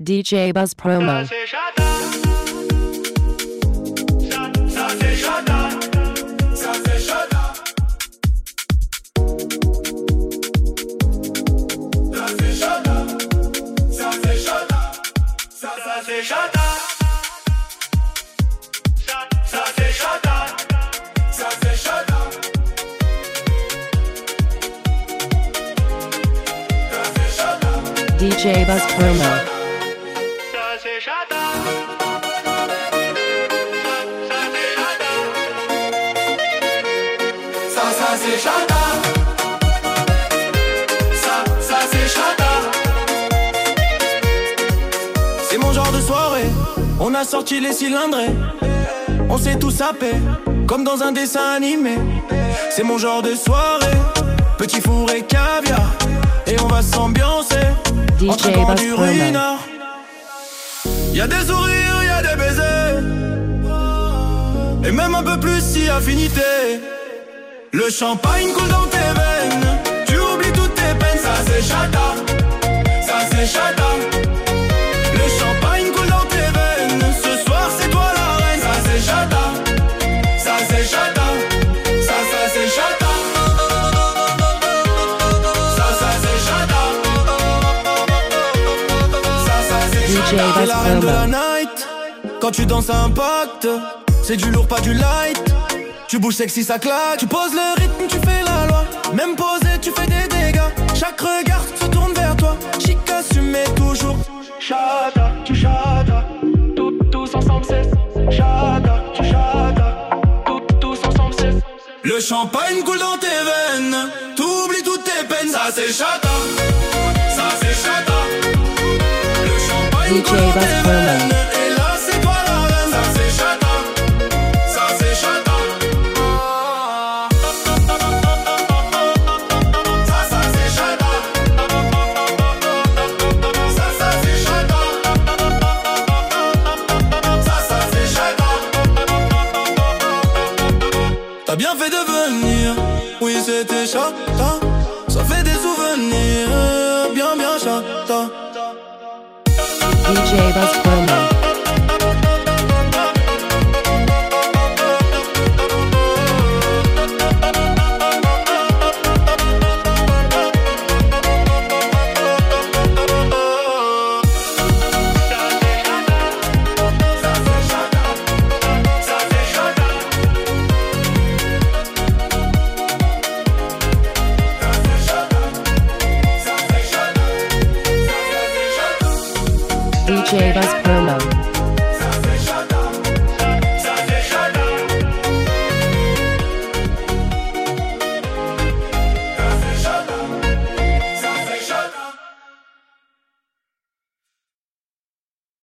DJ Buzz Promo. DJ Buzz Promo. C'est mon genre de soirée, on a sorti les cylindrés, on s'est tous sapés, comme dans un dessin animé. C'est mon genre de soirée, petit four et caviar, et on va s'ambiancer entre bancs du ruinard. Y'a des sourires, y'a des baisers, et même un peu plus si affinité. Le champagne coule dans tes veines, tu oublies toutes tes peines. Ça c'est chata, ça c'est chata. Le champagne coule dans tes veines, ce soir c'est toi la reine. Ça c'est chata, ça c'est chata, ça c'est chata. Ça c'est chata, ça c'est chata. T'es la reine de la night, quand tu danses à impact, c'est du lourd pas du light. Tu bouges sexy, ça claque. Tu poses le rythme, tu fais la loi. Même posé, tu fais des dégâts. Chaque regard se tourne vers toi. Chic assumé toujours. Chata, tu chata. Tous ensemble c'est chata, tu chata. Tous ensemble c'est. Le champagne coule dans tes veines. T'oublies toutes tes peines. Ça c'est chata, ça c'est chata. Le champagne coule dans tes veines. Et là c'est toi la reine. Ça c'est chata, ça c'est chata. T'as bien fait de venir, oui c'était chata. Ça fait des souvenirs, bien bien chata. DJ Buzz Promo. DJ Buzz Promo.